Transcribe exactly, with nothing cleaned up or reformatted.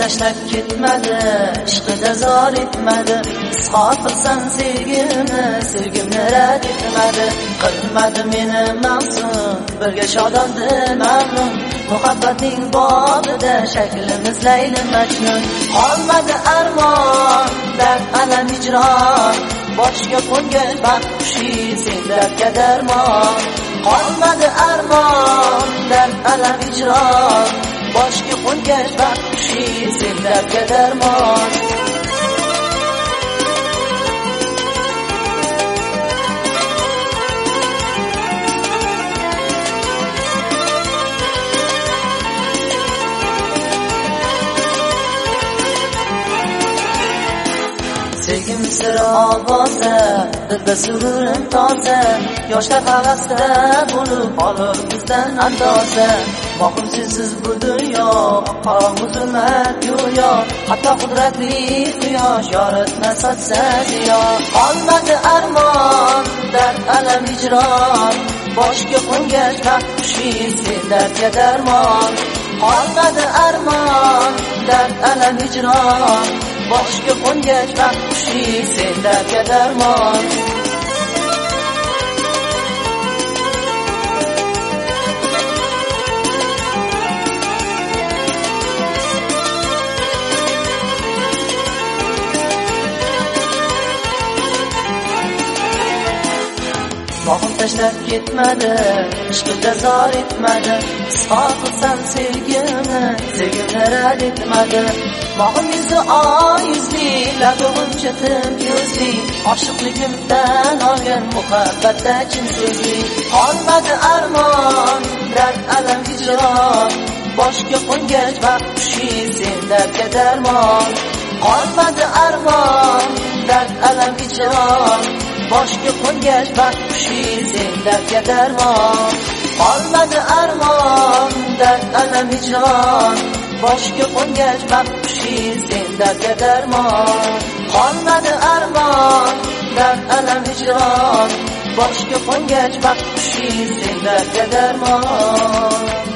tashlab ketmadi, ishqida zor etmadi. Isqot qilsam sevgimni, sevgimni rad etmadi. Qilmadi meni mavsum, birga shodondi mamnun. Muhabbatning bobida shaklimiz Layli Majnun. Qolmadi armon, dard alam hijron, boshga qo'ngan baxt xushi senlarga darmon. Qolmadi armon, dard alam hijron, boshga qo'ngan baxt xushi senlarga darmon. Sevgim siri ovoza, dilda sururim toza, yoshlar havasda bo'lib qolur bizdan andoza. Boqim sensiz bu dunyo, qorong'u zulmat go'yo, hatto qudratli quyosh yoritma sochsa ziyo. Qolmadi armon, dard alam hijron, boshga qo'ngan baxt xushi senlarga darmon. Qolmadi armon, dard alam hijron, boshga qo'ngan baxt xushi senlarga darmon. Boqim tashlab ketmadi, ishqida zor etmadi. Isqot qilsam sevgimni, sevgimni rad etmadi. Boqim yuzi oy yuzli, labimcha tim yuzli, oshiqligimdan olgan muhabbatda chin so'zli. Qolmadi armon, dard alam hijron, boshga qo'ngan baxt xushi senlarga darmon. Qolmadi armon, dard alam hijron, boshga qo'ngan baxt xushi senlarga darmon. Qolmadi armon, dard alam hijron, boshga qo'ngan baxt xushi senlarga darmon. Qolmadi armon, dard alam hijron, boshga qo'ngan baxt xushi senlarga darmon.